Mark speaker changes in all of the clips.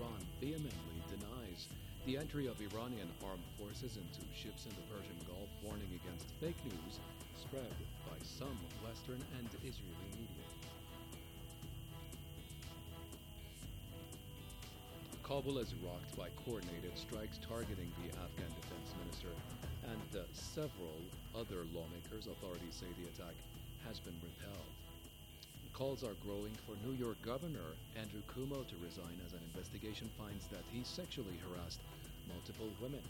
Speaker 1: Tehran vehemently denies the entry of Iranian armed forces into ships in the Persian Gulf, warning against fake news spread by some Western and Israeli media. Kabul is rocked by coordinated strikes targeting the Afghan defense minister and several other lawmakers. Authorities say the attack has been repelled. Calls are growing for New York Governor Andrew Cuomo to resign as an investigation finds that he sexually harassed multiple women.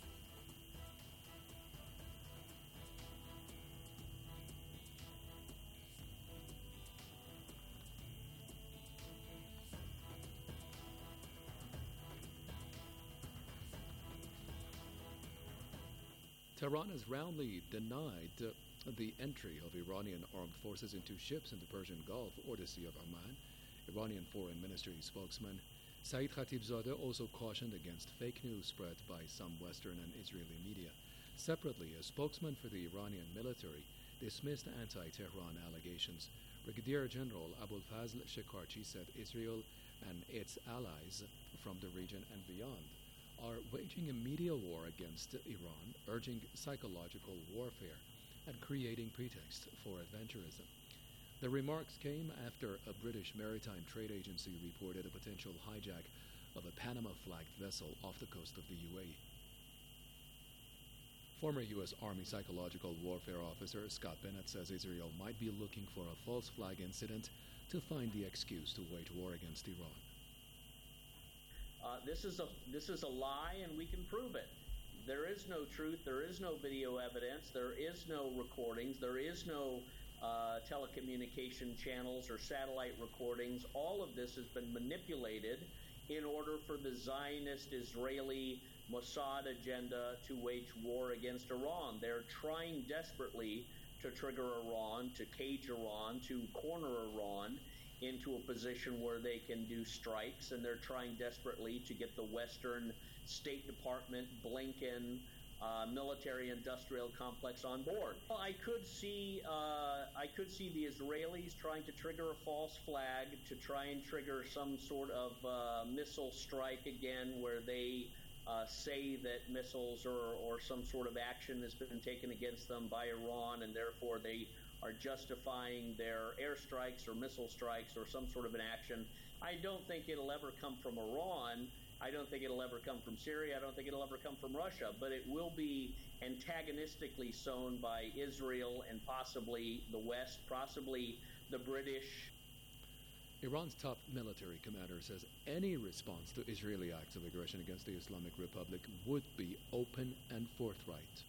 Speaker 1: Tehran has roundly denied the entry of Iranian armed forces into ships in the Persian Gulf or the Sea of Oman. Iranian Foreign Ministry spokesman Saeed Khatibzadeh also cautioned against fake news spread by some Western and Israeli media. Separately, a spokesman for the Iranian military dismissed anti-Tehran allegations. Brigadier General Abulfazl Shekarchi said Israel and its allies from the region and beyond are waging a media war against Iran, urging psychological warfare and creating pretext for adventurism. The remarks came after a British maritime trade agency reported a potential hijack of a Panama-flagged vessel off the coast of the UAE. Former U.S. Army psychological warfare officer Scott Bennett says Israel might be looking for a false flag incident to find the excuse to wage war against Iran.
Speaker 2: This is a lie, and we can prove it. There is no truth. There is no video evidence. There is no recordings. There is no telecommunication channels or satellite recordings. All of this has been manipulated in order for the Zionist Israeli Mossad agenda to wage war against Iran. They're trying desperately to trigger Iran, to cage Iran, to corner Iran into a position where they can do strikes, and they're trying desperately to get the Western State Department, Blinken, military-industrial complex on board. Well, I could see the Israelis trying to trigger a false flag to try and trigger some sort of missile strike again, where they say that missiles or some sort of action has been taken against them by Iran, and therefore they are justifying their airstrikes or missile strikes or some sort of an action. I don't think it'll ever come from Iran. I don't think it'll ever come from Syria. I don't think it'll ever come from Russia. But it will be antagonistically sown by Israel and possibly the West, possibly the British.
Speaker 1: Iran's top military commander says any response to Israeli acts of aggression against the Islamic Republic would be open and forthright.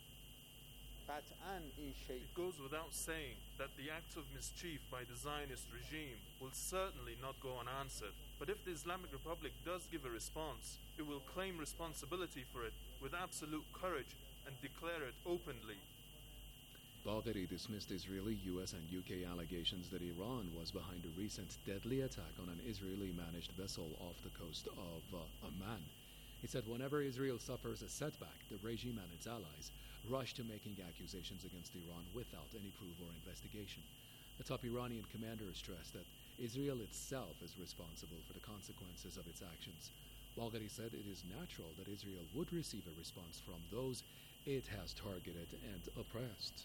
Speaker 3: It goes without saying that the acts of mischief by the Zionist regime will certainly not go unanswered. But if the Islamic Republic does give a response, it will claim responsibility for it with absolute courage and declare it openly.
Speaker 1: Bagheri dismissed Israeli, US, and UK allegations that Iran was behind a recent deadly attack on an Israeli-managed vessel off the coast of Oman. He said whenever Israel suffers a setback, the regime and its allies rush to making accusations against Iran without any proof or investigation. The top Iranian commander stressed that Israel itself is responsible for the consequences of its actions. Bagheri said it is natural that Israel would receive a response from those it has targeted and oppressed.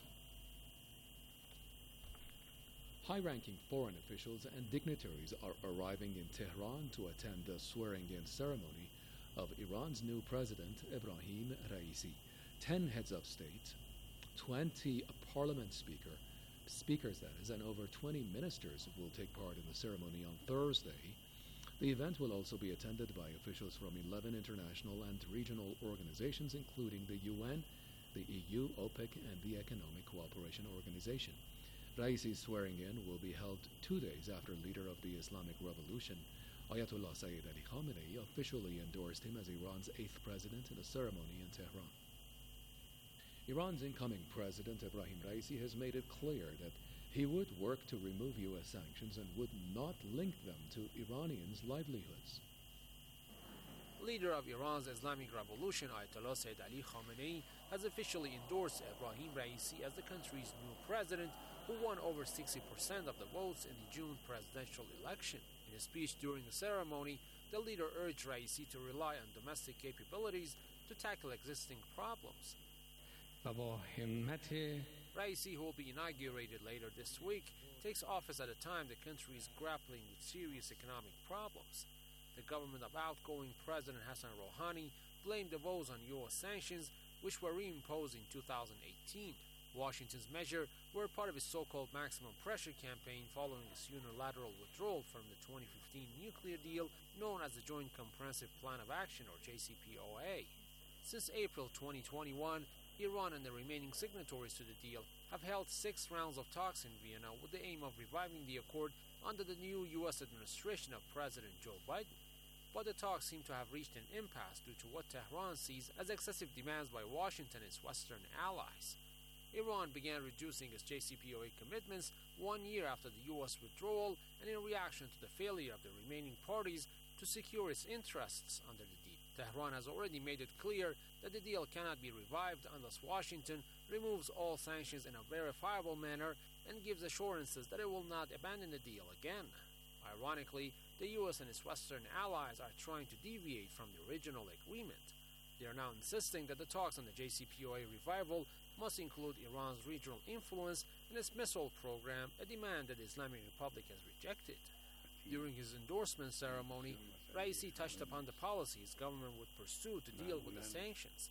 Speaker 1: High-ranking foreign officials and dignitaries are arriving in Tehran to attend the swearing-in ceremony of Iran's new president, Ebrahim Raisi. 10 heads of state, 20 parliament speakers that is, and over 20 ministers will take part in the ceremony on Thursday. The event will also be attended by officials from 11 international and regional organizations, including the UN, the EU, OPEC, and the Economic Cooperation Organization. Raisi's swearing-in will be held 2 days after leader of the Islamic Revolution, Ayatollah Sayyid Ali Khamenei, officially endorsed him as Iran's 8th president in a ceremony in Tehran. Iran's incoming president, Ebrahim Raisi, has made it clear that he would work to remove U.S. sanctions and would not link them to Iranians' livelihoods.
Speaker 4: Leader of Iran's Islamic Revolution, Ayatollah Sayyid Ali Khamenei, has officially endorsed Ebrahim Raisi as the country's new president, who won over 60% of the votes in the June presidential election. In a speech during the ceremony, the the leader urged Raisi to rely on domestic capabilities to tackle existing problems. Raisi, who will be inaugurated later this week, takes office at a time the country is grappling with serious economic problems. The government of outgoing President Hassan Rouhani blamed the woes on U.S. sanctions, which were reimposed in 2018. Washington's measures were part of its so-called maximum pressure campaign following its unilateral withdrawal from the 2015 nuclear deal known as the Joint Comprehensive Plan of Action, or JCPOA. Since April 2021, Iran and the remaining signatories to the deal have held 6 rounds of talks in Vienna with the aim of reviving the accord under the new U.S. administration of President Joe Biden. But the talks seem to have reached an impasse due to what Tehran sees as excessive demands by Washington and its Western allies. Iran began reducing its JCPOA commitments 1 year after the U.S. withdrawal and in reaction to the failure of the remaining parties to secure its interests under the deal. Tehran has already made it clear that the deal cannot be revived unless Washington removes all sanctions in a verifiable manner and gives assurances that it will not abandon the deal again. Ironically, the U.S. and its Western allies are trying to deviate from the original agreement. They are now insisting that the talks on the JCPOA revival must include Iran's regional influence and its missile program, a demand that the Islamic Republic has rejected. During his endorsement ceremony, Raisi touched upon the policy his government would pursue to deal with the sanctions.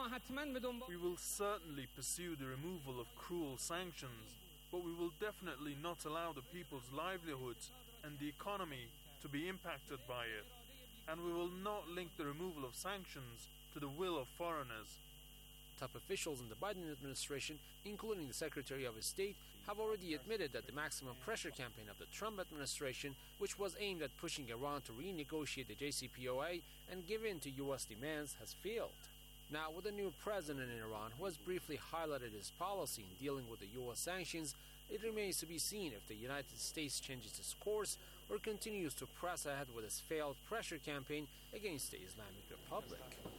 Speaker 3: We will certainly pursue the removal of cruel sanctions, but we will definitely not allow the people's livelihoods and the economy to be impacted by it. And we will not link the removal of sanctions to the will of foreigners.
Speaker 4: Top officials in the Biden administration, including the Secretary of State, have already admitted that the maximum pressure campaign of the Trump administration, which was aimed at pushing Iran to renegotiate the JCPOA and give in to U.S. demands, has failed. Now, with a new president in Iran who has briefly highlighted his policy in dealing with the U.S. sanctions, it remains to be seen if the United States changes its course or continues to press ahead with its failed pressure campaign against the Islamic Republic.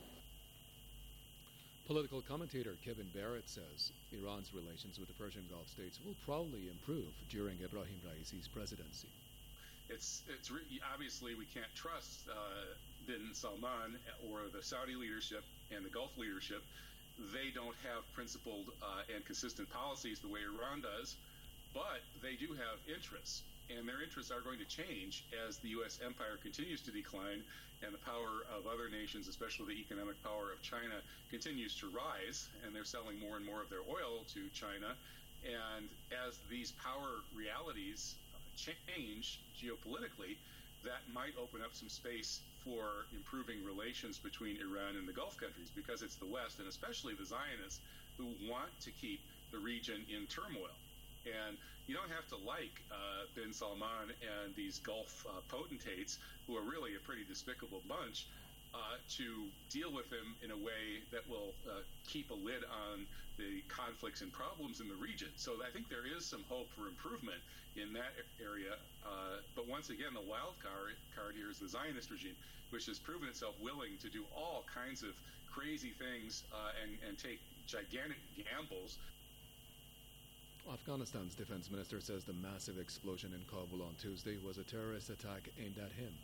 Speaker 1: Political commentator Kevin Barrett says Iran's relations with the Persian Gulf states will probably improve during Ebrahim Raisi's presidency.
Speaker 5: Obviously we can't trust bin Salman or the Saudi leadership and the Gulf leadership. They don't have principled and consistent policies the way Iran does, but they do have interests, and their interests are going to change as the U.S. empire continues to decline and the power of other nations, especially the economic power of China, continues to rise, and they're selling more and more of their oil to China. And as these power realities change geopolitically, that might open up some space for improving relations between Iran and the Gulf countries, because it's the West, and especially the Zionists, who want to keep the region in turmoil. And you don't have to like bin Salman and these Gulf potentates, who are really a pretty despicable bunch, to deal with them in a way that will keep a lid on the conflicts and problems in the region. So I think there is some hope for improvement in that area. But once again, the wild card here is the Zionist regime, which has proven itself willing to do all kinds of crazy things and take gigantic gambles.
Speaker 1: Afghanistan's defense minister says the massive explosion in Kabul on Tuesday was a terrorist attack aimed at him.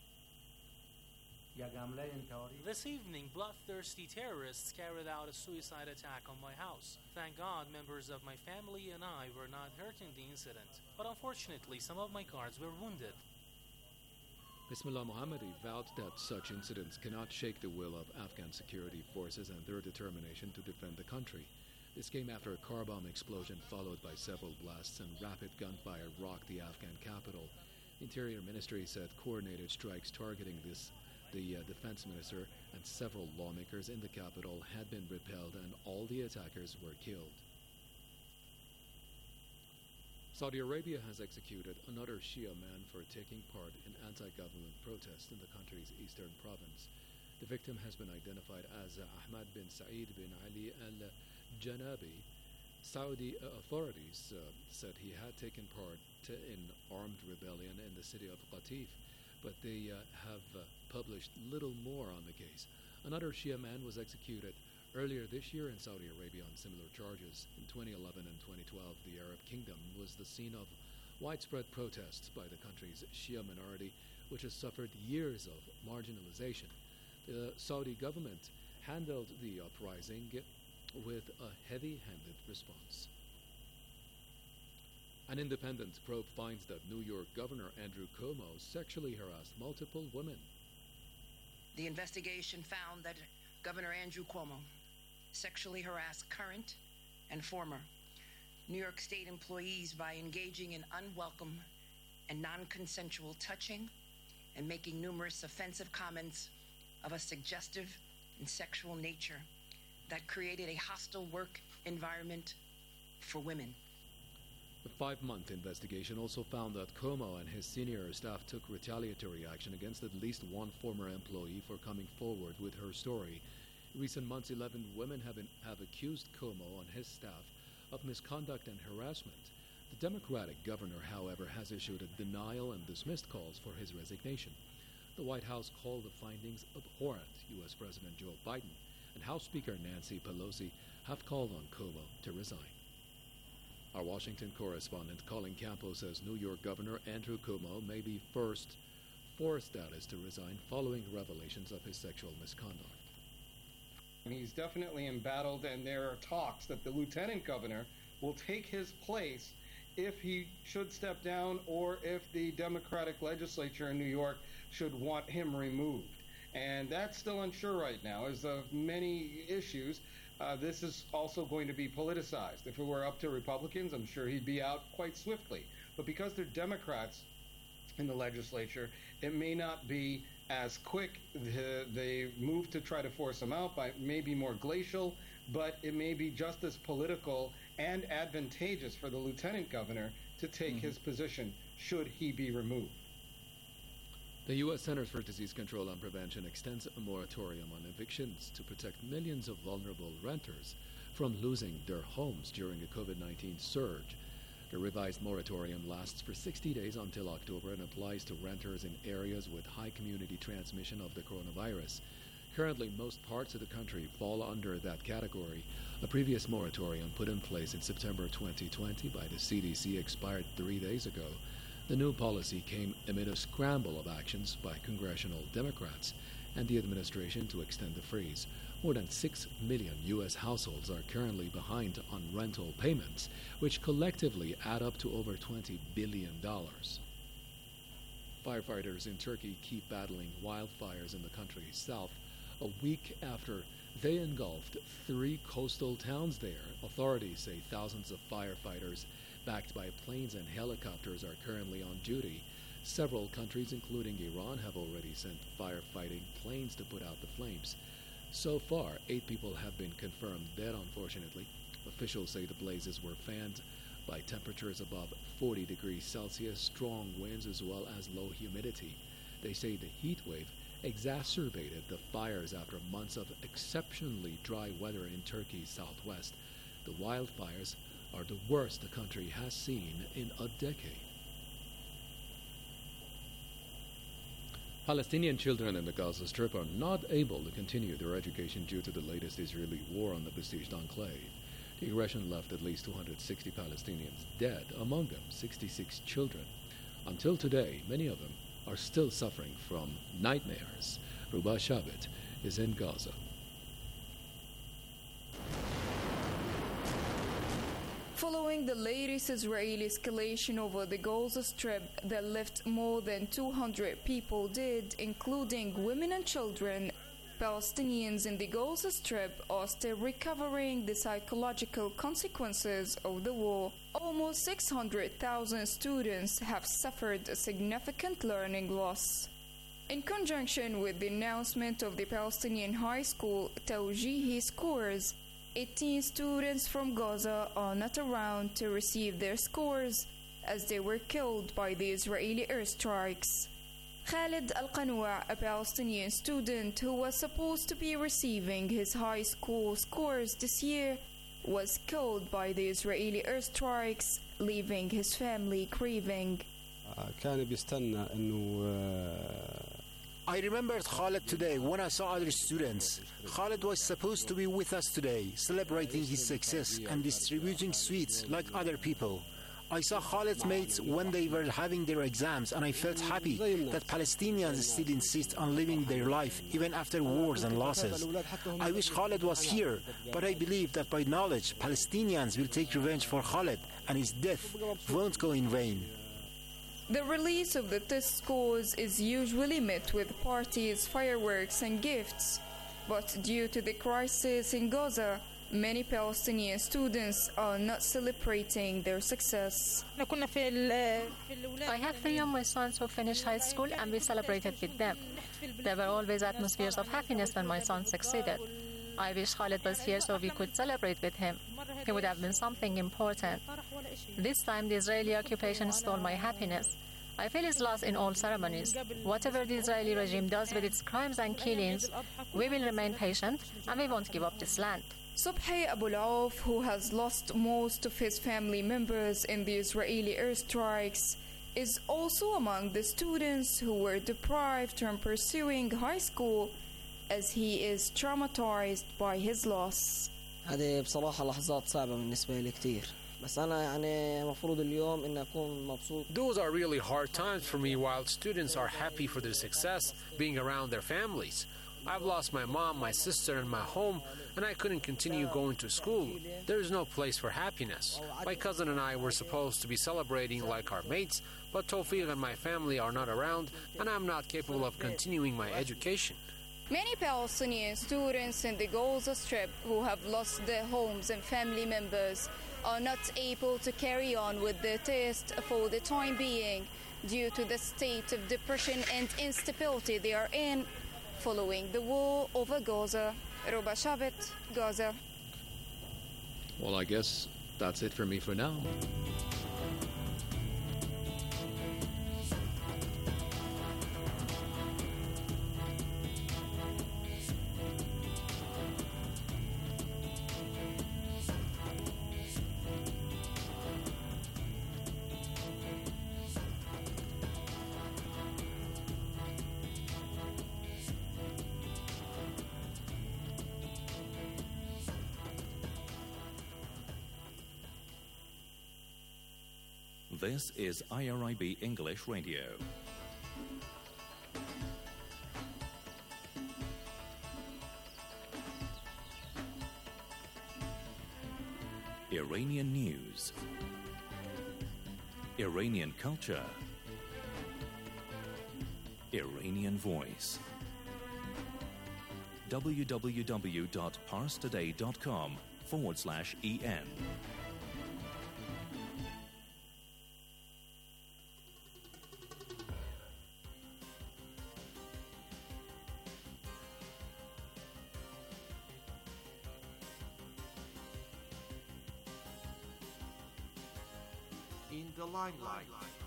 Speaker 6: This evening, bloodthirsty terrorists carried out a suicide attack on my house. Thank God members of my family and I were not hurt in the incident, but unfortunately some of my guards were wounded.
Speaker 1: Bismillah Mohammadi vowed that such incidents cannot shake the will of Afghan security forces and their determination to defend the country. This came after a car bomb explosion followed by several blasts and rapid gunfire rocked the Afghan capital. The Interior Ministry said coordinated strikes targeting the defense minister and several lawmakers in the capital had been repelled and all the attackers were killed. Saudi Arabia has executed another Shia man for taking part in anti-government protests in the country's eastern province. The victim has been identified as Ahmad bin Saeed bin Ali al-Janabi. Saudi authorities said he had taken part in armed rebellion in the city of Qatif, but they have published little more on the case. Another Shia man was executed earlier this year in Saudi Arabia on similar charges. In 2011 and 2012, the Arab Kingdom was the scene of Widespread protests by the country's Shia minority, which has suffered years of marginalization. The Saudi government handled the uprising with a heavy-handed response. An independent probe finds that New York Governor Andrew Cuomo sexually harassed multiple women.
Speaker 7: The investigation found that Governor Andrew Cuomo sexually harassed current and former New York State employees by engaging in unwelcome and non-consensual touching and making numerous offensive comments of a suggestive and sexual nature that created a hostile work environment for women.
Speaker 1: The 5-month investigation also found that Cuomo and his senior staff took retaliatory action against at least one former employee for coming forward with her story. In recent months, 11 women have accused Cuomo and his staff of misconduct and harassment. The Democratic governor, however, has issued a denial and dismissed calls for his resignation. The White House called the findings abhorrent. U.S. President Joe Biden and House Speaker Nancy Pelosi have called on Cuomo to resign. Our Washington correspondent Colin Campos says New York Governor Andrew Cuomo may be forced status to resign following revelations of his sexual misconduct.
Speaker 8: He's definitely embattled, and there are talks that the lieutenant governor will take his place if he should step down or if the Democratic legislature in New York should want him removed. And that's still unsure right now. As of many issues, this is also going to be politicized. If it were up to Republicans, I'm sure he'd be out quite swiftly. But because they're Democrats in the legislature, it may not be as quick. The move to try to force him out may be more glacial, but it may be just as political and advantageous for the lieutenant governor to take his position should he be removed.
Speaker 1: The U.S. Centers for Disease Control and Prevention extends a moratorium on evictions to protect millions of vulnerable renters from losing their homes during the COVID-19 surge. The revised moratorium lasts for 60 days until October and applies to renters in areas with high community transmission of the coronavirus. Currently, most parts of the country fall under that category. A previous moratorium put in place in September 2020 by the CDC expired 3 days ago. The new policy came amid a scramble of actions by congressional Democrats and the administration to extend the freeze. More than 6 million U.S. households are currently behind on rental payments, which collectively add up to over $20 billion. Firefighters in Turkey keep battling wildfires in the country's south a week after they engulfed 3 coastal towns there. Authorities say thousands of firefighters backed by planes and helicopters are currently on duty. Several countries, including Iran, have already sent firefighting planes to put out the flames. So far, 8 people have been confirmed dead, unfortunately. Officials say the blazes were fanned by temperatures above 40 degrees Celsius, strong winds, as well as low humidity. They say the heat wave exacerbated the fires after months of exceptionally dry weather in Turkey's southwest. The wildfires are the worst the country has seen in a decade. Palestinian children in the Gaza Strip are not able to continue their education due to the latest Israeli war on the besieged enclave. The aggression left at least 260 Palestinians dead, among them 66 children. Until today, many of them are still suffering from nightmares. Ruba Shabbat is in Gaza.
Speaker 9: Following the latest Israeli escalation over the Gaza Strip that left more than 200 people dead, including women and children, Palestinians in the Gaza Strip are still recovering the psychological consequences of the war. Almost 600,000 students have suffered a significant learning loss. In conjunction with the announcement of the Palestinian high school Tawjihi scores, 18 students from Gaza are not around to receive their scores as they were killed by the Israeli airstrikes. Khalid Al-Qanoua, a Palestinian student who was supposed to be receiving his high school scores this year, was killed by the Israeli airstrikes, leaving his family grieving.
Speaker 10: I remembered Khalid today when I saw other students. Khalid was supposed to be with us today, celebrating his success and distributing sweets like other people. I saw Khalid's mates when they were having their exams, and I felt happy that Palestinians still insist on living their life even after wars and losses. I wish Khalid was here, but I believe that by knowledge, Palestinians will take revenge for Khalid, and his death won't go in vain.
Speaker 9: The release of the test scores is usually met with parties, fireworks, and gifts. But due to the crisis in Gaza, many Palestinian students are not celebrating their success.
Speaker 11: I had 3 of my sons who finished high school, and we celebrated with them. There were always atmospheres of happiness when my son succeeded. I wish Khalid was here so we could celebrate with him. He would have been something important. This time, the Israeli occupation stole my happiness. I feel his loss in all ceremonies. Whatever the Israeli regime does with its crimes and killings, we will remain patient and we won't give up this land.
Speaker 9: Subhi Abu Auf, who has lost most of his family members in the Israeli airstrikes, is also among the students who were deprived from pursuing high school, as he is traumatized by his loss.
Speaker 12: هذه بصراحة لحظات صعبة بالنسبة لي كتير. بس أنا يعني مفروض اليوم إن أكون مبسوط.
Speaker 4: Those are really hard times for me, while students are happy for their success, being around their families. I've lost my mom, my sister, and my home, and I couldn't continue going to school. There is no place for happiness. My cousin and I were supposed to be celebrating like our mates, but Tawfiq and my family are not around, and I'm not capable of continuing my education.
Speaker 9: Many Palestinian students in the Gaza Strip who have lost their homes and family members are not able to carry on with their test for the time being due to the state of depression and instability they are in following the war over Gaza. Roba Shabit, Gaza.
Speaker 1: Well, I guess that's it for me for now.
Speaker 13: This is IRIB English Radio. Iranian news, Iranian culture, Iranian voice. www.parstoday.com/EN.
Speaker 14: In the limelight.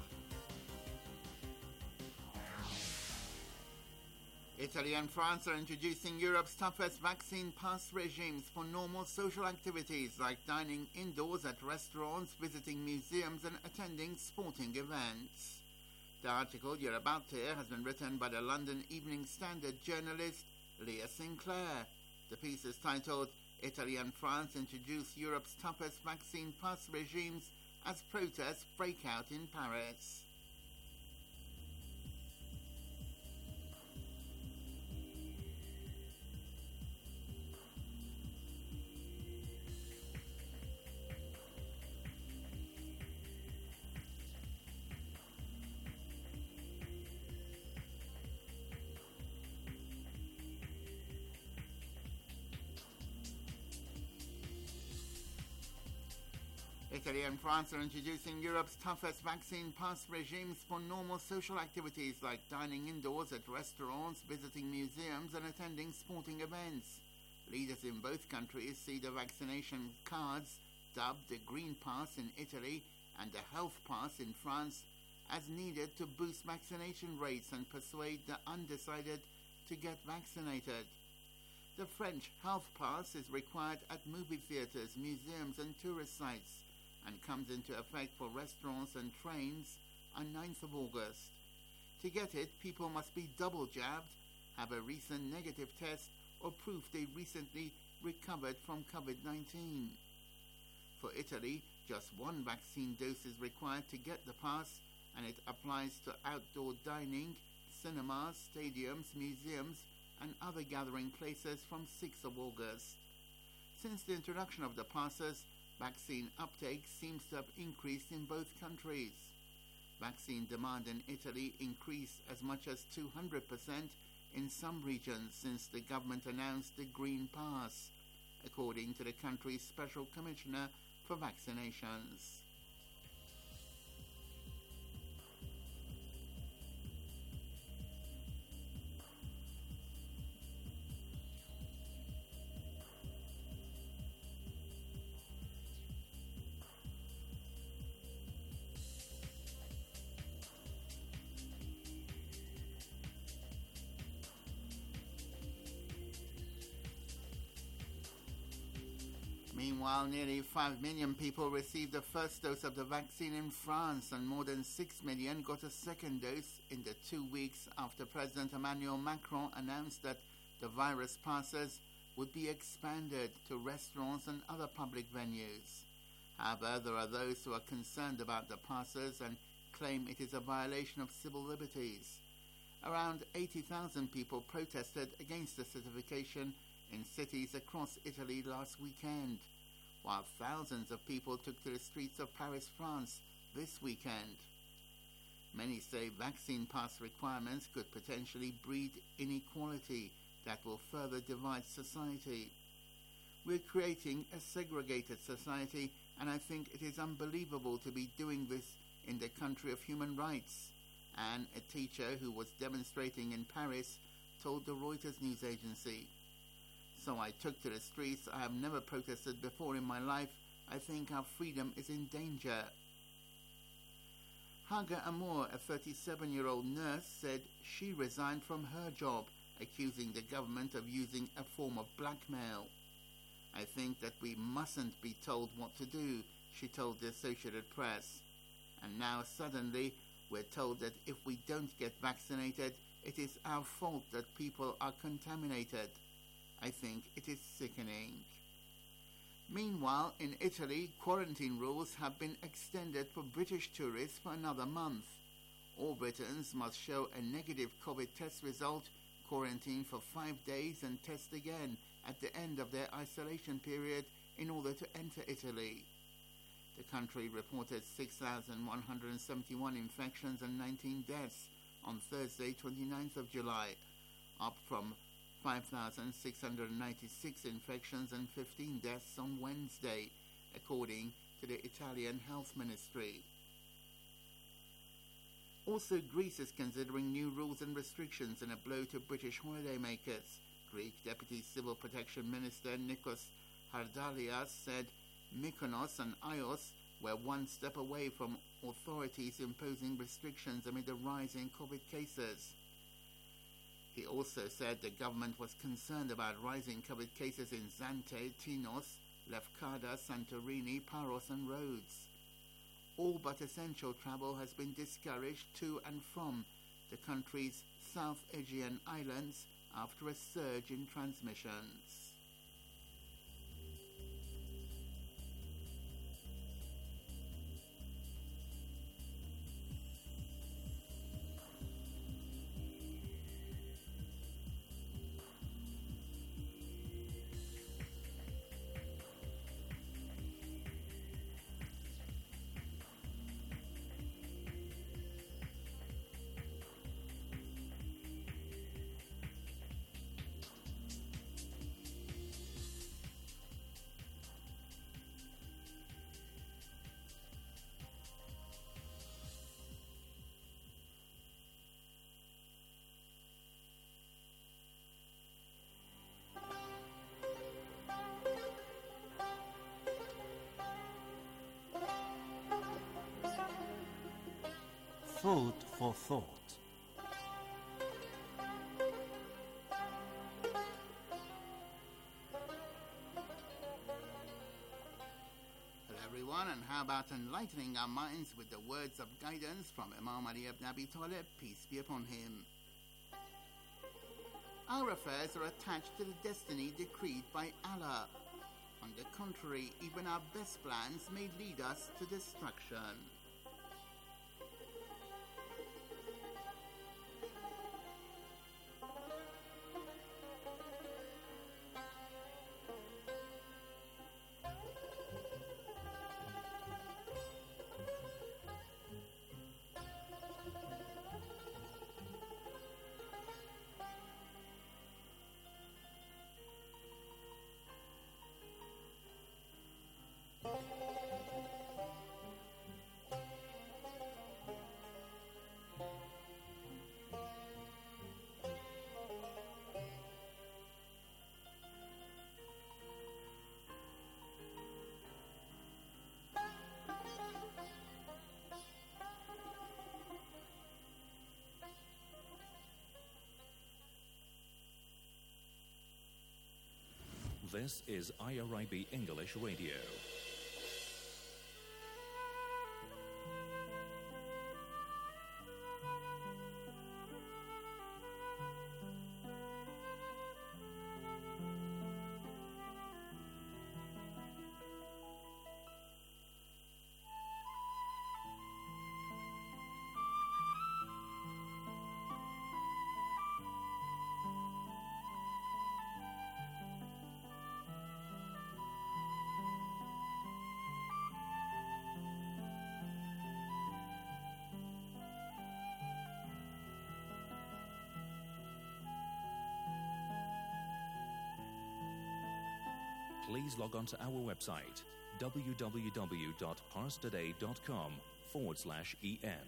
Speaker 14: Italy and France are introducing Europe's toughest vaccine pass regimes for normal social activities like dining indoors at restaurants, visiting museums and attending sporting events. The article you're about to hear has been written by the London Evening Standard journalist Leah Sinclair. The piece is titled Italy and France Introduce Europe's Toughest Vaccine Pass Regimes as protests break out in Paris. Italy and France are introducing Europe's toughest vaccine pass regimes for normal social activities like dining indoors at restaurants, visiting museums and attending sporting events. Leaders in both countries see the vaccination cards, dubbed the Green Pass in Italy and the Health Pass in France, as needed to boost vaccination rates and persuade the undecided to get vaccinated. The French Health Pass is required at movie theatres, museums and tourist sites, and comes into effect for restaurants and trains on 9th of August. To get it, people must be double jabbed, have a recent negative test, or proof they recently recovered from COVID-19. For Italy, Just one vaccine dose is required to get the pass, and it applies to outdoor dining, cinemas, stadiums, museums, and other gathering places from 6th of August. Since the introduction of the passes, vaccine uptake seems to have increased in both countries. Vaccine demand in Italy increased as much as 200% in some regions since the government announced the Green Pass, according to the country's Special Commissioner for Vaccinations. Meanwhile, nearly 5 million people received the first dose of the vaccine in France, and more than 6 million got a second dose in the 2 weeks after President Emmanuel Macron announced that the virus passes would be expanded to restaurants and other public venues. However, there are those who are concerned about the passes and claim it is a violation of civil liberties. Around 80,000 people protested against the certification in cities across Italy last weekend, while thousands of people took to the streets of Paris, France this weekend. Many say vaccine pass requirements could potentially breed inequality that will further divide society. We're creating a segregated society, and I think it is unbelievable to be doing this in the country of human rights, Anne, a teacher who was demonstrating in Paris, told the Reuters news agency. So I took to the streets. I have never protested before in my life. I think our freedom is in danger. Haga Amour, a 37-year-old nurse, said she resigned from her job, accusing the government of using a form of blackmail. I think that we mustn't be told what to do, she told the Associated Press. And now suddenly we're told that if we don't get vaccinated, it is our fault that people are contaminated. I think it is sickening. Meanwhile, in Italy, quarantine rules have been extended for British tourists for another month. All Britons must show a negative COVID test result, quarantine for 5 days, and test again at the end of their isolation period in order to enter Italy. The country reported 6,171 infections and 19 deaths on Thursday, 29th of July, up from 5,696 infections and 15 deaths on Wednesday, according to the Italian Health Ministry. Also, Greece is considering new rules and restrictions in a blow to British holidaymakers. Greek Deputy Civil Protection Minister Nikos Hardalias said Mykonos and Ios were one step away from authorities imposing restrictions amid a rise in COVID cases. He also said the government was concerned about rising COVID cases in Zante, Tinos, Lefkada, Santorini, Paros and Rhodes. All but essential travel has been discouraged to and from the country's South Aegean islands after a surge in transmissions.
Speaker 15: Food for thought.
Speaker 14: Hello everyone, and how about enlightening our minds with the words of guidance from Imam Ali ibn Abi Talib, peace be upon him. Our affairs are attached to the destiny decreed by Allah. On the contrary, even our best plans may lead us to destruction.
Speaker 13: This is IRIB English Radio. Please log on to our website, www.parstoday.com/en.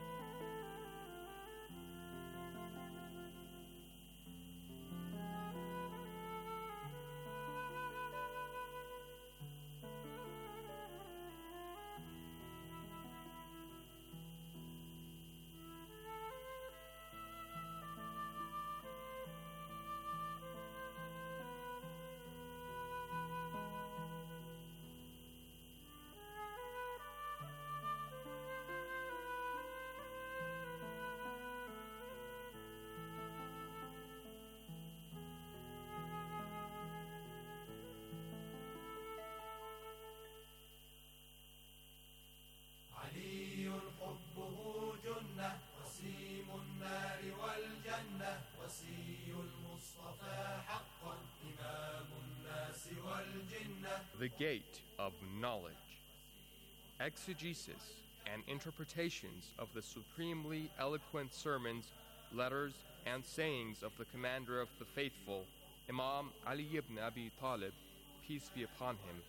Speaker 16: The Gate of Knowledge. Exegesis and interpretations of the supremely eloquent sermons, letters, and sayings of the Commander of the Faithful, Imam Ali ibn Abi Talib, peace be upon him.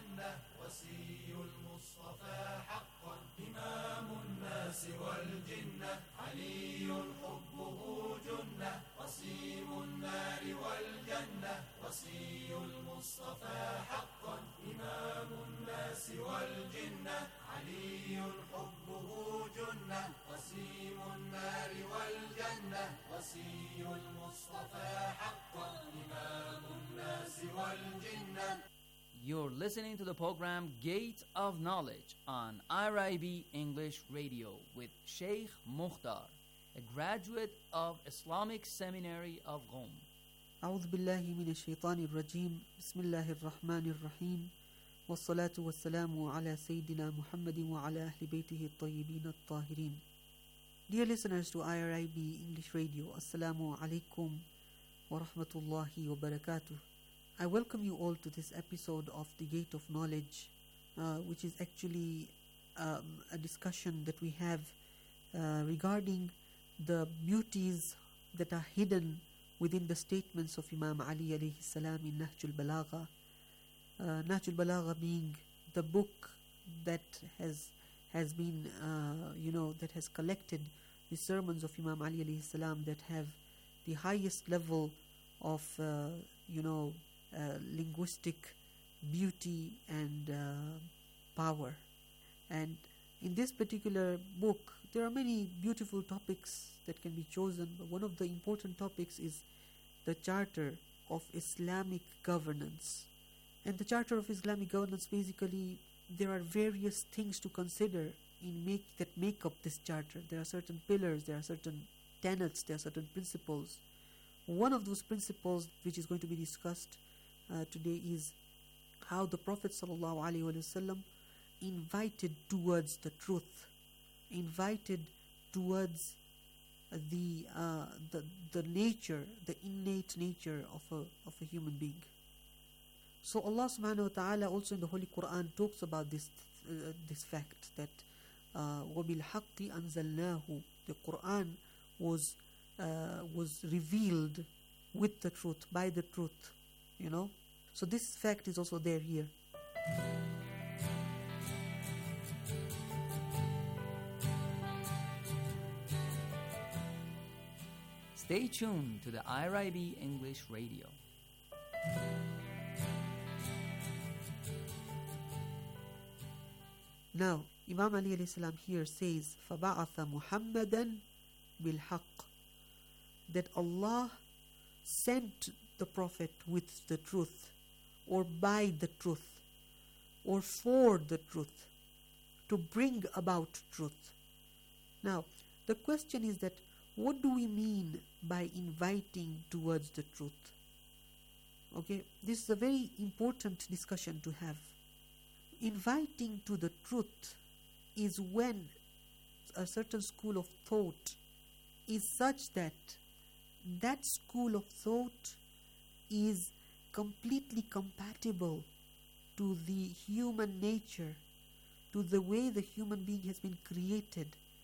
Speaker 17: You're listening to the program Gate of Knowledge on IRIB English Radio with Sheikh Mukhtar, a graduate of Islamic Seminary of Qom.
Speaker 18: أعوذ بالله من الشيطان الرجيم بسم الله الرحمن الرحيم والصلاة والسلام على سيدنا محمد وعلى أهل بيته الطيبين الطاهرين. Dear listeners to IRIB English Radio, Assalamu alaikum wa rahmatullahi wa barakatuh. I welcome you all to this episode of The Gate of Knowledge, which is actually a discussion that we have regarding the beauties that are hidden within the statements of Imam Ali alayhi salam in Nahjul Balagha. Nahjul Balagha being the book that has been, that has collected the sermons of Imam Ali alayhi salam that have the highest level of, linguistic beauty and power. And in this particular book, there are many beautiful topics that can be chosen, but one of the important topics is the Charter of Islamic Governance. And the Charter of Islamic Governance, basically, there are various things to consider that make up this charter. There are certain pillars, there are certain tenets, there are certain principles. One of those principles which is going to be discussed today is how the Prophet ﷺ invited towards the truth, invited towards the nature, the innate nature of a human being. So Allah subhanahu wa ta'ala also in the Holy Quran talks about this fact that وَبِالْحَقِّ أَنزَلْنَاهُ, the Quran was revealed with the truth, by the truth, you know. So this fact is also there here.
Speaker 17: Stay tuned to the IRIB English Radio.
Speaker 18: Now, Imam Ali alayhi salam here says, فَبَعَثَ مُحَمَّدًا بِالْحَقِّ, that Allah sent the Prophet with the truth, or by the truth, or for the truth, to bring about truth. Now, the question is that what do we mean by inviting towards the truth? Okay, this is a very important discussion to have. Inviting to the truth is when a certain school of thought is such that that school of thought is completely compatible to the human nature, to the way the human being has been created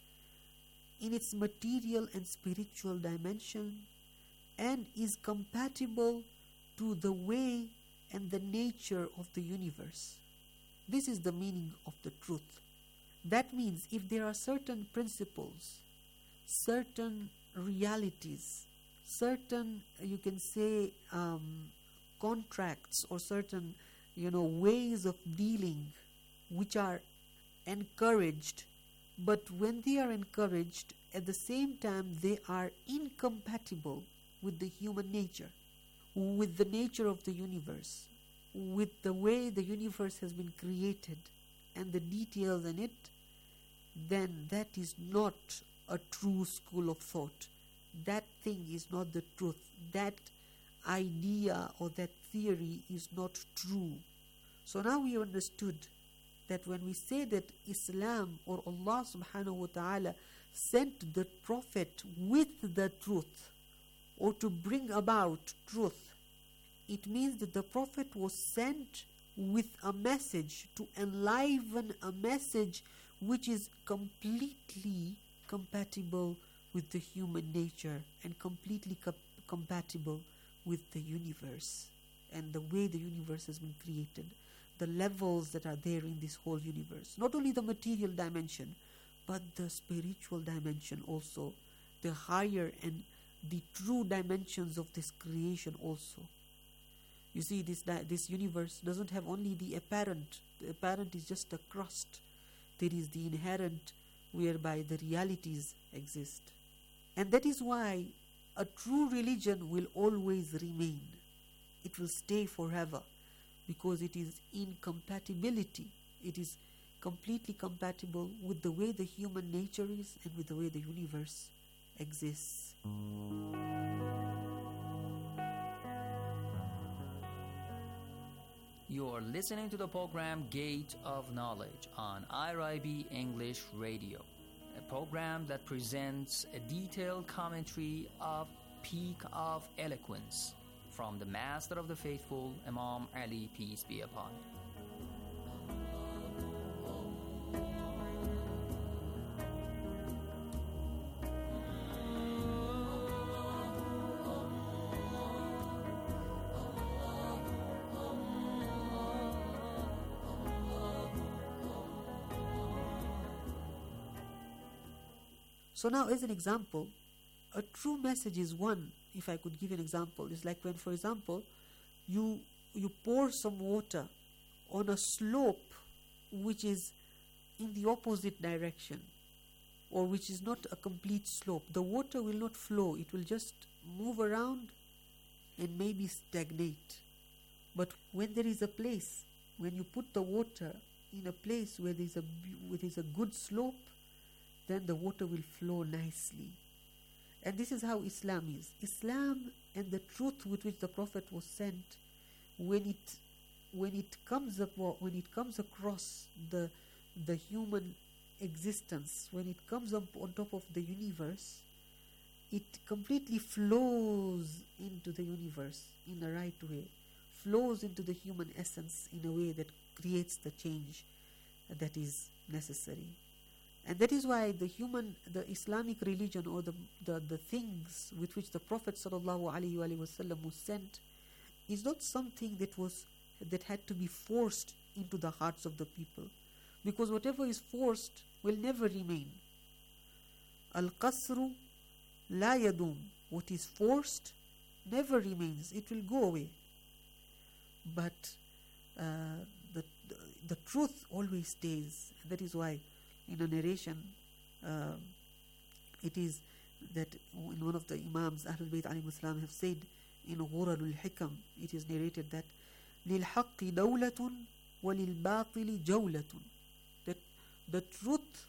Speaker 18: in its material and spiritual dimension, and is compatible to the way and the nature of the universe. This is the meaning of the truth. That means if there are certain principles, certain realities, certain, you can say, contracts, or certain, ways of dealing which are encouraged, but when they are encouraged, at the same time they are incompatible with the human nature, with the nature of the universe, with the way the universe has been created and the details in it, then that is not a true school of thought. That thing is not the truth. That idea or that theory is not true. So now we understood that when we say that Islam or Allah subhanahu wa ta'ala sent the Prophet with the truth, or to bring about truth, it means that the Prophet was sent with a message to enliven a message which is completely compatible with the human nature and completely compatible with the universe and the way the universe has been created, the levels that are there in this whole universe. Not only the material dimension, but the spiritual dimension also, the higher and the true dimensions of this creation also. You see, this universe doesn't have only the apparent. The apparent is just a crust. There is the inherent, whereby the realities exist. And that is why a true religion will always remain. It will stay forever, because it is incompatibility. It is completely compatible with the way the human nature is and with the way the universe exists.
Speaker 17: You are listening to the program Gate of Knowledge on IRIB English Radio, a program that presents a detailed commentary of Peak of Eloquence from the Master of the Faithful, Imam Ali, peace be upon him.
Speaker 18: So now, as an example, a true message is one. If I could give an example, it's like when, for example, you pour some water on a slope which is in the opposite direction, or which is not a complete slope. The water will not flow. It will just move around and maybe stagnate. But when there is a place, when you put the water in a place where there is a good slope, then the water will flow nicely. And this is how Islam is. Islam and the truth with which the Prophet was sent, when when it comes across the human existence, when it comes up on top of the universe, it completely flows into the universe in the right way, flows into the human essence in a way that creates the change that is necessary. And that is why the Islamic religion, or the things with which the Prophet ﷺ was sent, is not something that had to be forced into the hearts of the people, because whatever is forced will never remain. Al-qasru la yadum. What is forced never remains, it will go away. But the truth always stays. That is why in a narration it is that in one of the Imams, Ahlul Bayt alayhim salam, have said in Ghurarul Hikam, it is narrated that لِلْحَقِّ دَوْلَةٌ وَلِلْبَاطِلِ جَوْلَةٌ, that the truth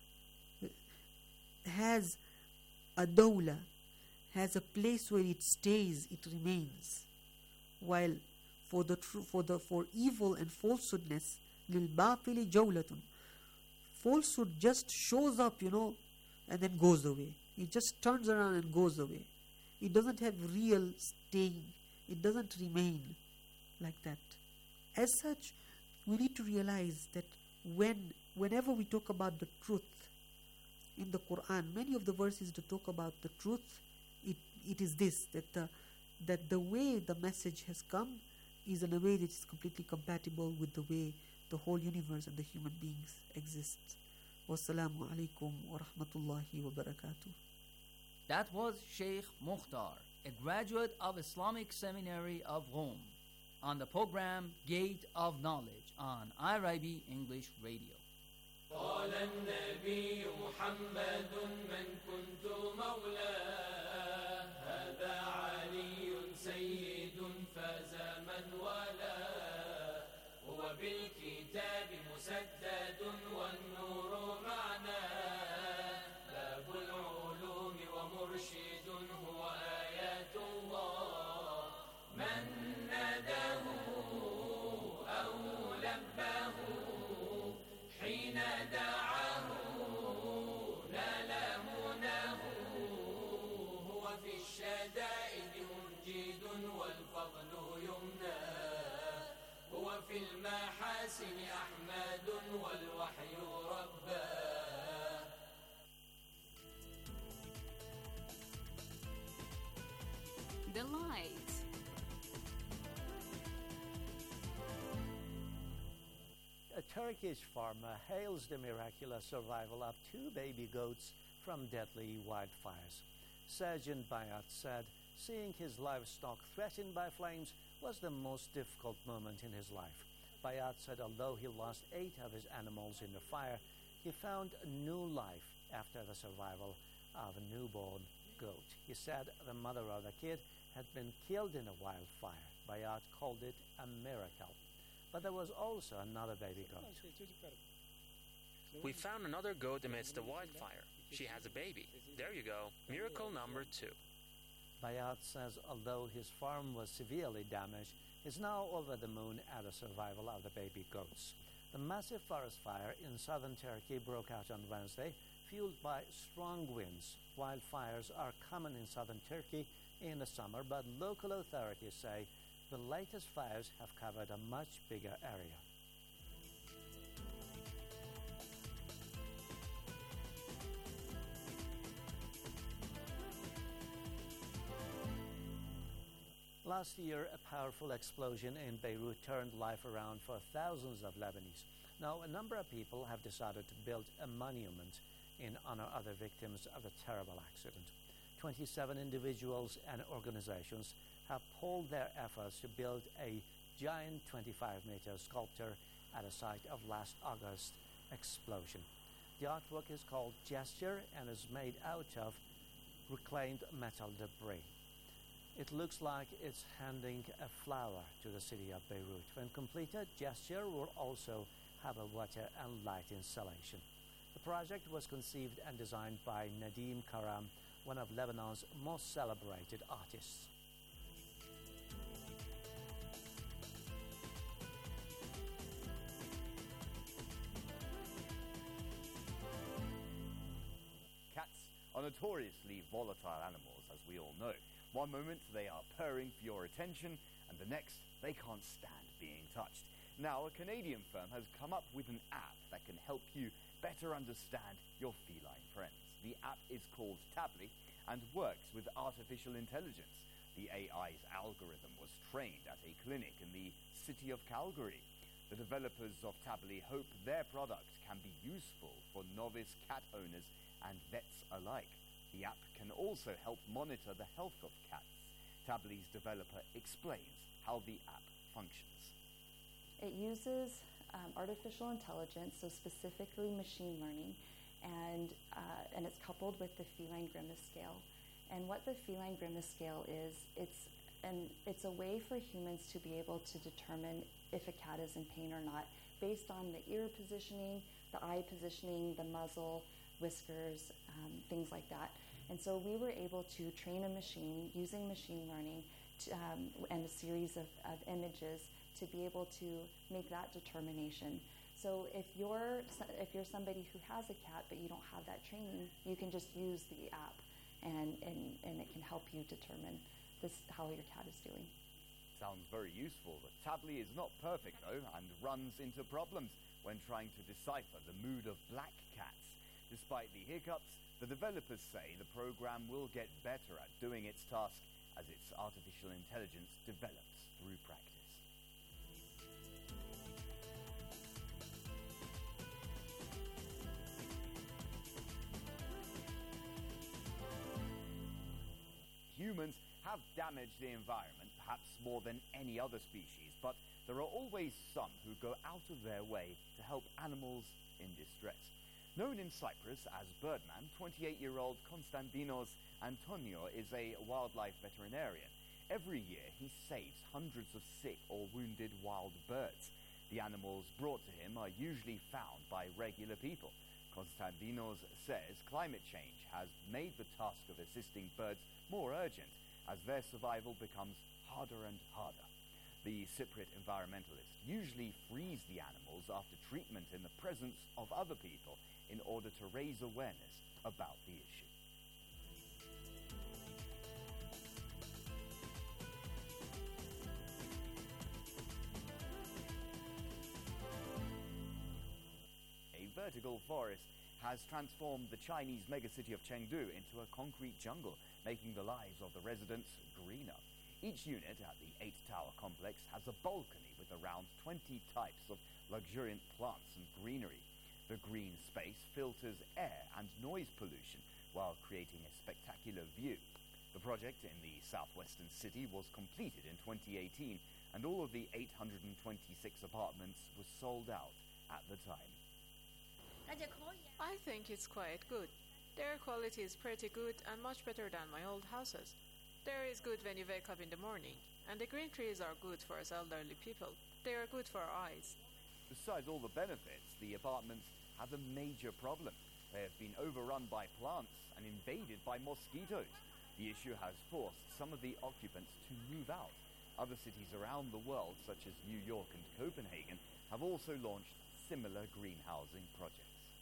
Speaker 18: has a dawla, has a place where it stays, it remains, while for evil and falsehoodness, لِلْبَاطِلِ جَوْلَةٌ, falsehood just shows up, and then goes away. It just turns around and goes away. It doesn't have real staying. It doesn't remain like that. As such, we need to realize that whenever we talk about the truth in the Quran, many of the verses that talk about the truth, it is this, that the way the message has come is in a way that is completely compatible with the way the whole universe and the human beings exist. Wassalamu alaikum wa rahmatullahi wa barakatuh.
Speaker 17: That was Sheikh Mukhtar, a graduate of Islamic Seminary of Rome, on the program Gate of Knowledge on IRIB English Radio.
Speaker 19: قال النبي محمد من كنت مولاه هذا علي سيد فاز من والاه هو بالكتاب مسدد والنور معناه باب العلوم ومرشد هو آيات الله من ناداه أو لباه حين دعاه نال مناه هو في الشدائد منجد والفضل يمناه هو في المحاسن أحمد والوحي رباه.
Speaker 20: The Light.
Speaker 21: A Turkish farmer hails the miraculous survival of 2 baby goats from deadly wildfires. Sergeant Bayat said seeing his livestock threatened by flames was the most difficult moment in his life. Bayat said although he lost 8 of his animals in the fire, he found new life after the survival of a newborn goat. He said the mother of the kid had been killed in a wildfire. Bayat called it a miracle. But there was also another baby goat.
Speaker 22: We found another goat amidst the wildfire. She has a baby. There you go. Miracle number 2.
Speaker 21: Bayat says although his farm was severely damaged, he's now over the moon at the survival of the baby goats. The massive forest fire in southern Turkey broke out on Wednesday, fueled by strong winds. Wildfires are common in southern Turkey in the summer, but local authorities say the latest fires have covered a much bigger area. Last year, a powerful explosion in Beirut turned life around for thousands of Lebanese. Now, a number of people have decided to build a monument in honor of the victims of the terrible accident. 27 individuals and organizations have pooled their efforts to build a giant 25-meter sculpture at the site of last August explosion. The artwork is called Gesture and is made out of reclaimed metal debris. It looks like it's handing a flower to the city of Beirut. When completed, Gesture will also have a water and light installation. The project was conceived and designed by Nadim Karam, one of Lebanon's most celebrated artists.
Speaker 2: are notoriously volatile animals, as we all know. One moment they are purring for your attention, and the next they can't stand being touched. Now, a Canadian firm has come up with an app that can help you better understand your feline friends. The app is called Tably and works with artificial intelligence. The AI's algorithm was trained at a clinic in the city of Calgary. The developers of Tably hope their product can be useful for novice cat owners and vets alike. The app can also help monitor the health of cats. Tably's developer explains how the app functions.
Speaker 3: It uses artificial intelligence, so specifically machine learning, and it's coupled with the feline grimace scale. And what the feline grimace scale is, it's a way for humans to be able to determine if a cat is in pain or not, based on the ear positioning, the eye positioning, the muzzle, whiskers, things like that. And so we were able to train a machine using machine learning and a series of images to be able to make that determination. So if you're somebody who has a cat but you don't have that training, you can just use the app and it can help you determine how your cat is doing.
Speaker 2: Sounds very useful, but Tably is not perfect though and runs into problems when trying to decipher the mood of black cats. Despite the hiccups, the developers say the program will get better at doing its task as its artificial intelligence develops through practice. Humans have damaged the environment, perhaps more than any other species, but there are always some who go out of their way to help animals in distress. Known in Cyprus as Birdman, 28-year-old Konstantinos Antonio is a wildlife veterinarian. Every year he saves hundreds of sick or wounded wild birds. The animals brought to him are usually found by regular people. Konstantinos says climate change has made the task of assisting birds more urgent as their survival becomes harder and harder. The Cypriot environmentalist usually frees the animals after treatment in the presence of other people in order to raise awareness about the issue. A vertical forest has transformed the Chinese megacity of Chengdu into a concrete jungle, making the lives of the residents greener. Each unit at the 8-tower complex has a balcony with around 20 types of luxuriant plants and greenery. The green space filters air and noise pollution while creating a spectacular view. The project in the southwestern city was completed in 2018, and all of the 826 apartments were sold out at the time.
Speaker 23: I think it's quite good. The air quality is pretty good and much better than my old houses. The air is good when you wake up in the morning, and the green trees are good for us elderly people. They are good for our eyes.
Speaker 2: Besides all the benefits, the apartments have a major problem. They have been overrun by plants and invaded by mosquitoes. The issue has forced some of the occupants to move out. Other cities around the world, such as New York and Copenhagen, have also launched similar green housing projects.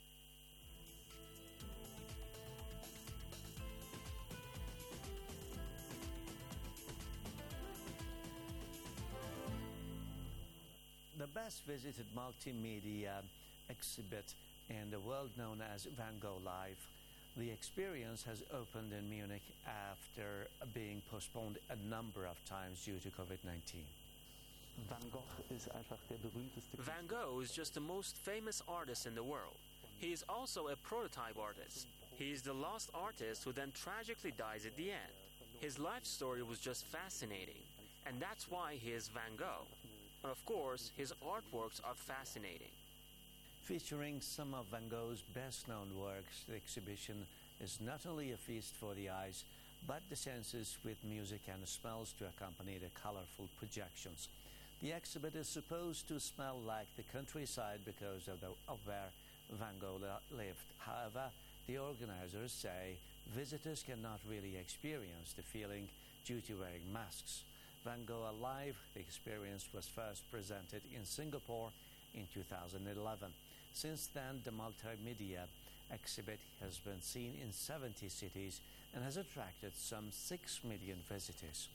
Speaker 21: The best visited multimedia exhibit in the world known as Van Gogh Live. The experience has opened in Munich after being postponed a number of times due to COVID-19.
Speaker 22: Van Gogh is just the most famous artist in the world. He is also a prototype artist. He is the lost artist who then tragically dies at the end. His life story was just fascinating, and that's why he is Van Gogh. And of course, his artworks are fascinating.
Speaker 21: Featuring some of Van Gogh's best-known works, the exhibition is not only a feast for the eyes, but the senses with music and smells to accompany the colorful projections. The exhibit is supposed to smell like the countryside because of where Van Gogh lived. However, the organizers say visitors cannot really experience the feeling due to wearing masks. Van Gogh Alive, the experience was first presented in Singapore in 2011. Since then, the multimedia exhibit has been seen in 70 cities and has attracted some 6 million visitors.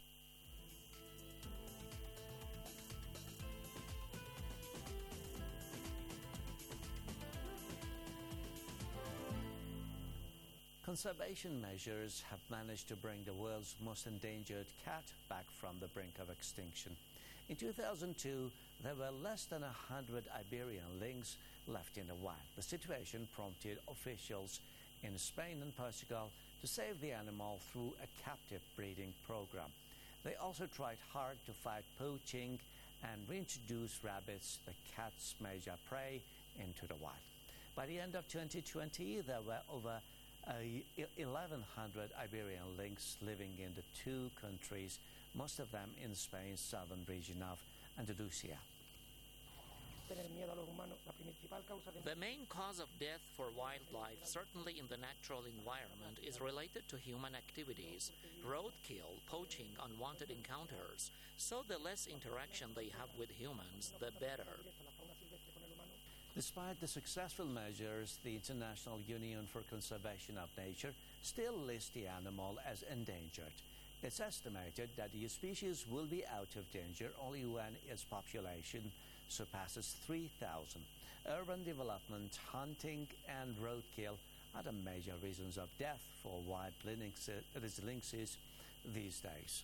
Speaker 21: Conservation measures have managed to bring the world's most endangered cat back from the brink of extinction. In 2002, there were less than 100 Iberian lynx left in the wild. The situation prompted officials in Spain and Portugal to save the animal through a captive breeding program. They also tried hard to fight poaching and reintroduce rabbits, the cat's major prey, into the wild. By the end of 2020, there were over 1,100 Iberian lynx living in the 2 countries, most of them in Spain's southern region of Andalusia.
Speaker 5: The main cause of death for wildlife, certainly in the natural environment, is related to human activities, roadkill, poaching, unwanted encounters. So the less interaction they have with humans, the better.
Speaker 21: Despite the successful measures, the International Union for Conservation of Nature still lists the animal as endangered. It's estimated that the species will be out of danger only when its population surpasses 3,000. Urban development, hunting, and roadkill are the major reasons of death for wild lynxes these days.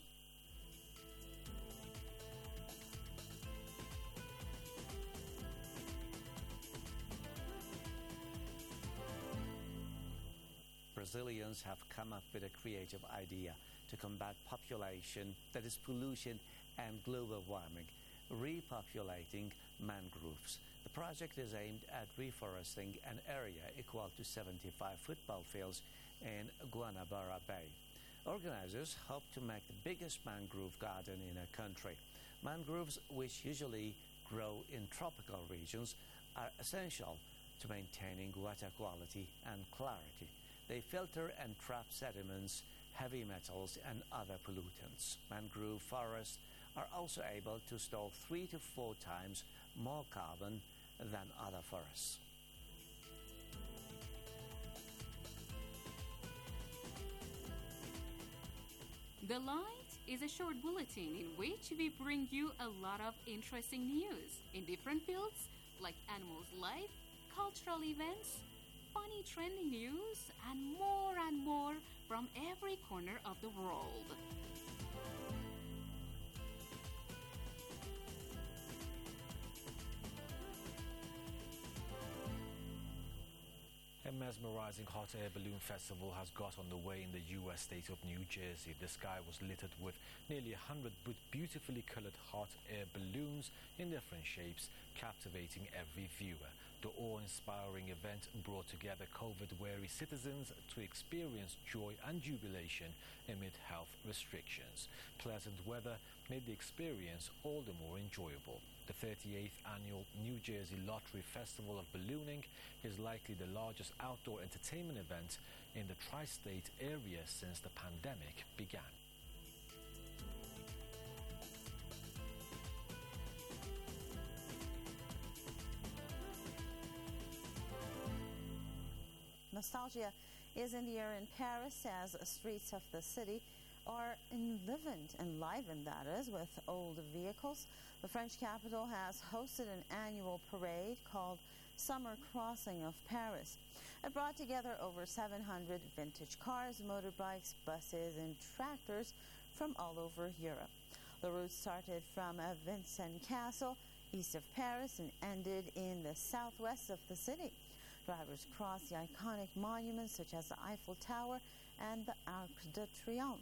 Speaker 21: Brazilians have come up with a creative idea to combat pollution and global warming, repopulating mangroves. The project is aimed at reforesting an area equal to 75 football fields in Guanabara Bay. Organizers hope to make the biggest mangrove garden in a country. Mangroves, which usually grow in tropical regions, are essential to maintaining water quality and clarity. They filter and trap sediments, heavy metals, and other pollutants. Mangrove forests are also able to store 3 to 4 times more carbon than other forests.
Speaker 20: The Light is a short bulletin in which we bring you a lot of interesting news in different fields like animals' life, cultural events, funny trending news, and more from every corner of the world.
Speaker 6: A mesmerizing hot air balloon festival has got underway in the U.S. state of New Jersey. The sky was littered with nearly 100 beautifully colored hot air balloons in different shapes, captivating every viewer. The awe-inspiring event brought together COVID-weary citizens to experience joy and jubilation amid health restrictions. Pleasant weather made the experience all the more enjoyable. The 38th annual New Jersey Lottery Festival of Ballooning is likely the largest outdoor entertainment event in the tri-state area since the pandemic began.
Speaker 7: Nostalgia is in the air in Paris as streets of the city are enlivened, that is, with old vehicles. The French capital has hosted an annual parade called Summer Crossing of Paris. It brought together over 700 vintage cars, motorbikes, buses, and tractors from all over Europe. The route started from Vincennes Castle, east of Paris, and ended in the southwest of the city. Drivers crossed the iconic monuments such as the Eiffel Tower and the Arc de Triomphe.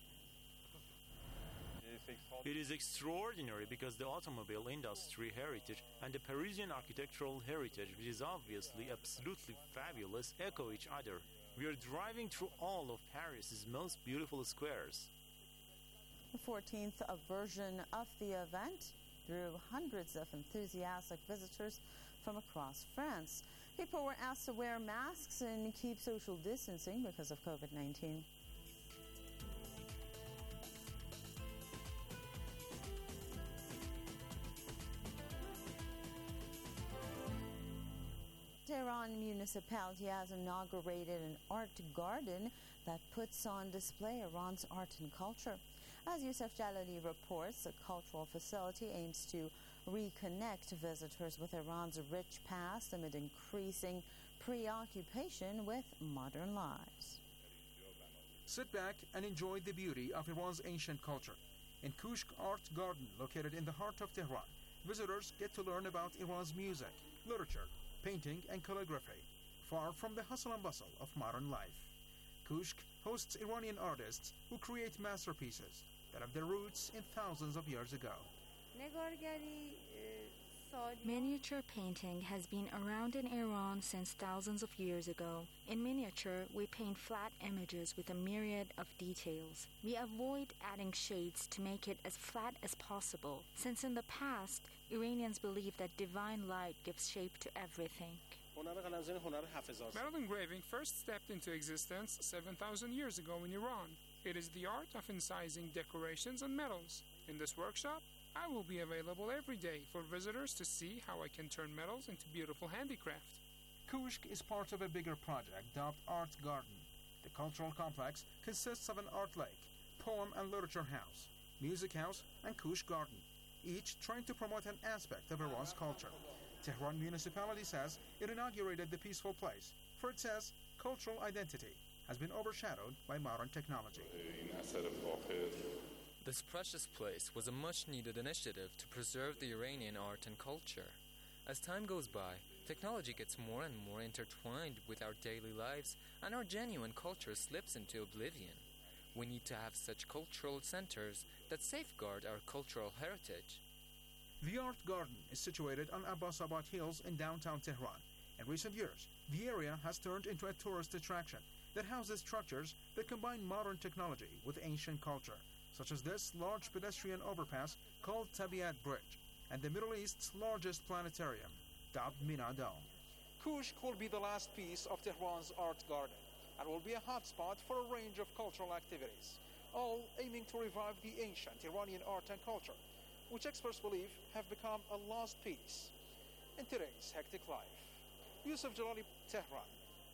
Speaker 24: It is extraordinary because the automobile industry heritage and the Parisian architectural heritage, which is obviously absolutely fabulous, echo each other. We are driving through all of Paris's most beautiful squares.
Speaker 7: The 14th version of the event drew hundreds of enthusiastic visitors from across France. People were asked to wear masks and keep social distancing because of COVID-19. Tehran Tehran municipality has inaugurated an art garden that puts on display Iran's art and culture. As Youssef Jalali reports, the cultural facility aims to reconnect visitors with Iran's rich past amid increasing preoccupation with modern lives.
Speaker 8: Sit back and enjoy the beauty of Iran's ancient culture. In Kushk Art Garden, located in the heart of Tehran, visitors get to learn about Iran's music, literature, painting, and calligraphy, far from the hustle and bustle of modern life. Kushk hosts Iranian artists who create masterpieces that have their roots in thousands of years ago.
Speaker 10: Miniature painting has been around in Iran since thousands of years ago. In miniature, we paint flat images with a myriad of details. We avoid adding shades to make it as flat as possible, since in the past, Iranians believed that divine light gives shape to everything.
Speaker 11: Metal engraving first stepped into existence 7,000 years ago in Iran. It is the art of incising decorations on metals. In this workshop, I will be available every day for visitors to see how I can turn metals into beautiful handicraft.
Speaker 8: Kushk is part of a bigger project dubbed Art Garden. The cultural complex consists of an art lake, poem and literature house, music house, and Kushk Garden, each trying to promote an aspect of Iran's culture. Tehran municipality says it inaugurated the peaceful place, for it says cultural identity has been overshadowed by modern technology.
Speaker 12: This precious place was a much-needed initiative to preserve the Iranian art and culture. As time goes by, technology gets more and more intertwined with our daily lives, and our genuine culture slips into oblivion. We need to have such cultural centers that safeguard our cultural heritage.
Speaker 8: The Art Garden is situated on Abbasabad Hills in downtown Tehran. In recent years, the area has turned into a tourist attraction that houses structures that combine modern technology with ancient culture, such as this large pedestrian overpass called Tabiat Bridge, and the Middle East's largest planetarium, dubbed Mina Dome. Kushk will be the last piece of Tehran's art garden, and will be a hotspot for a range of cultural activities, all aiming to revive the ancient Iranian art and culture, which experts believe have become a lost piece in today's hectic life. Youssef Jalali, Tehran.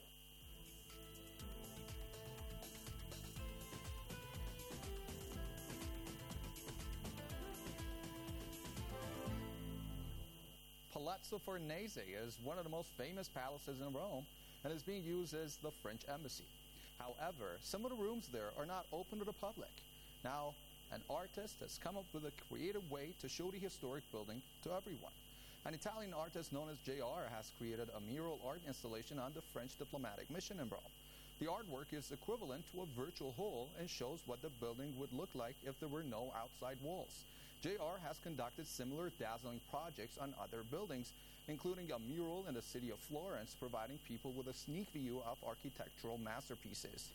Speaker 25: Palazzo Farnese is one of the most famous palaces in Rome and is being used as the French embassy. However, some of the rooms there are not open to the public. Now, an artist has come up with a creative way to show the historic building to everyone. An Italian artist known as JR has created a mural art installation on the French diplomatic mission in Rome. The artwork is equivalent to a virtual hall and shows what the building would look like if there were no outside walls. JR has conducted similar dazzling projects on other buildings, including a mural in the city of Florence, providing people with a sneak view of architectural masterpieces.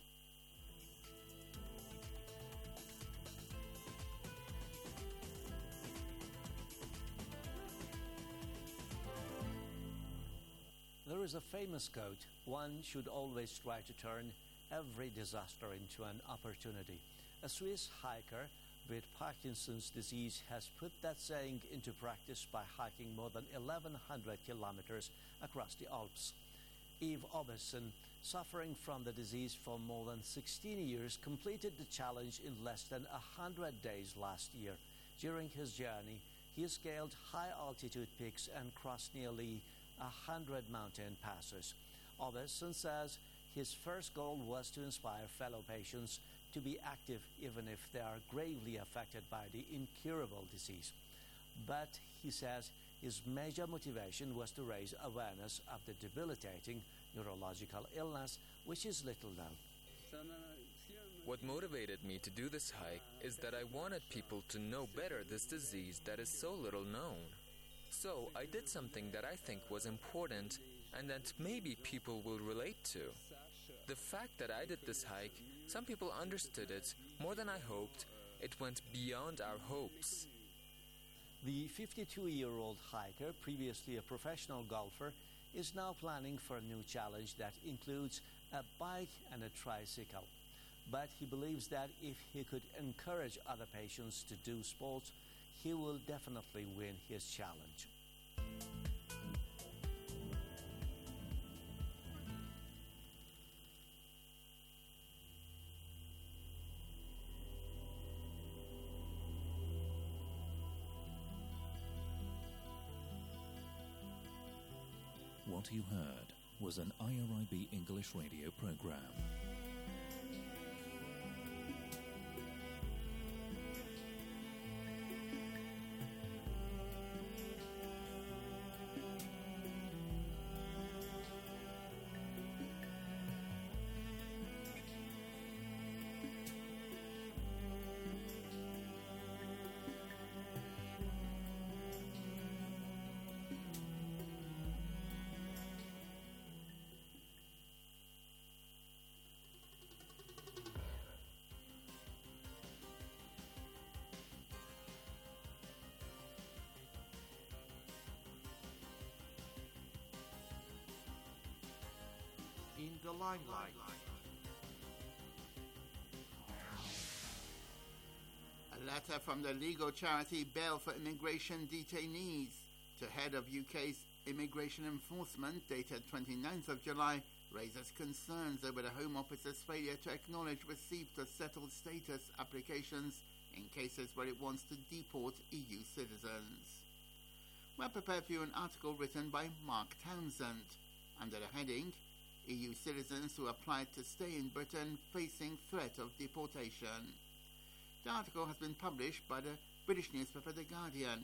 Speaker 21: There is a famous quote, one should always try to turn every disaster into an opportunity. A Swiss hiker with Parkinson's disease has put that saying into practice by hiking more than 1,100 kilometers across the Alps. Yves Aubesson, suffering from the disease for more than 16 years, completed the challenge in less than 100 days last year. During his journey, he scaled high-altitude peaks and crossed nearly 100 mountain passes. Aubesson says his first goal was to inspire fellow patients to be active even if they are gravely affected by the incurable disease. But he says his major motivation was to raise awareness of the debilitating neurological illness, which is little known.
Speaker 12: What motivated me to do this hike is that I wanted people to know better this disease that is so little known. So I did something that I think was important and that maybe people will relate to. The fact that I did this hike, some people understood it more than I hoped. It went beyond our hopes.
Speaker 21: The 52-year-old hiker, previously a professional golfer, is now planning for a new challenge that includes a bike and a tricycle. But he believes that if he could encourage other patients to do sports, he will definitely win his challenge.
Speaker 13: What you heard was an IRIB English radio program.
Speaker 1: In the limelight. A letter from the legal charity Bail for Immigration Detainees to head of UK's immigration enforcement, dated 29th of July, raises concerns over the Home Office's failure to acknowledge receipt of settled status applications in cases where it wants to deport EU citizens. We're prepared for you an article written by Mark Townsend under the heading EU citizens who applied to stay in Britain facing threat of deportation. The article has been published by the British newspaper The Guardian.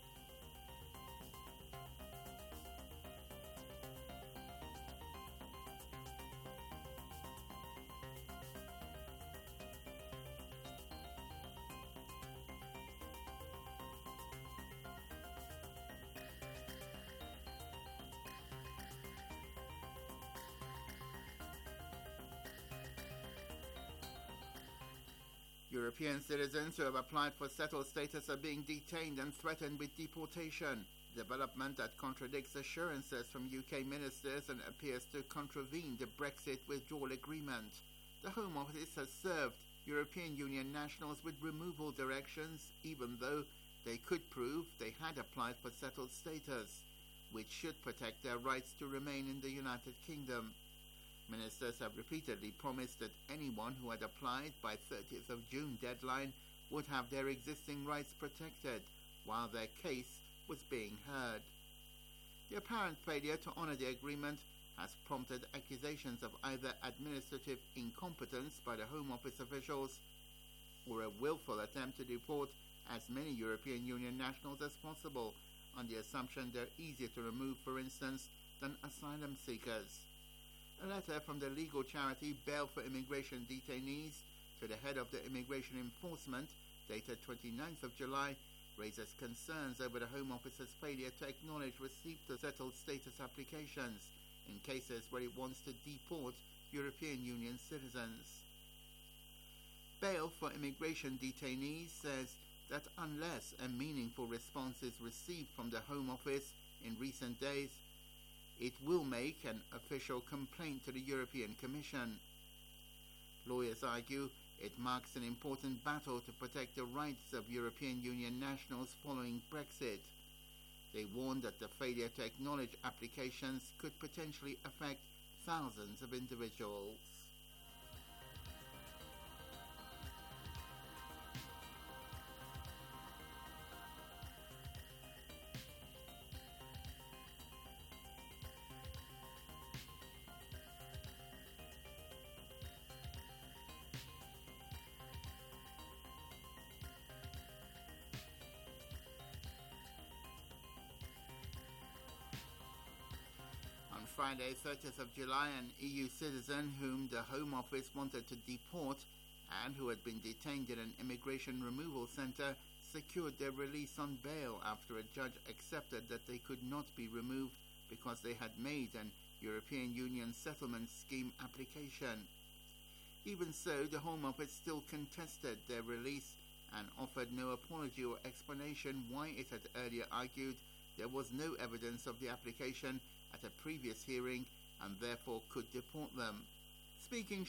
Speaker 1: European citizens who have applied for settled status are being detained and threatened with deportation, development that contradicts assurances from UK ministers and appears to contravene the Brexit withdrawal agreement. The Home Office has served European Union nationals with removal directions, even though they could prove they had applied for settled status, which should protect their rights to remain in the United Kingdom. Ministers have repeatedly promised that anyone who had applied by 30th of June deadline would have their existing rights protected while their case was being heard. The apparent failure to honour the agreement has prompted accusations of either administrative incompetence by the Home Office officials or a willful attempt to deport as many European Union nationals as possible on the assumption they're easier to remove, for instance, than asylum seekers. A letter from the legal charity Bail for Immigration Detainees to the head of the Immigration Enforcement, dated 29th of July, raises concerns over the Home Office's failure to acknowledge receipt of settled status applications in cases where it wants to deport European Union citizens. Bail for Immigration Detainees says that unless a meaningful response is received from the Home Office in recent days, it will make an official complaint to the European Commission. Lawyers argue it marks an important battle to protect the rights of European Union nationals following Brexit. They warn that the failure to acknowledge applications could potentially affect thousands of individuals. Friday, 30th of July, an EU citizen whom the Home Office wanted to deport and who had been detained in an immigration removal centre secured their release on bail after a judge accepted that they could not be removed because they had made an European Union settlement scheme application. Even so, the Home Office still contested their release and offered no apology or explanation why it had earlier argued there was no evidence of the application at a previous hearing and therefore could deport them. Speaking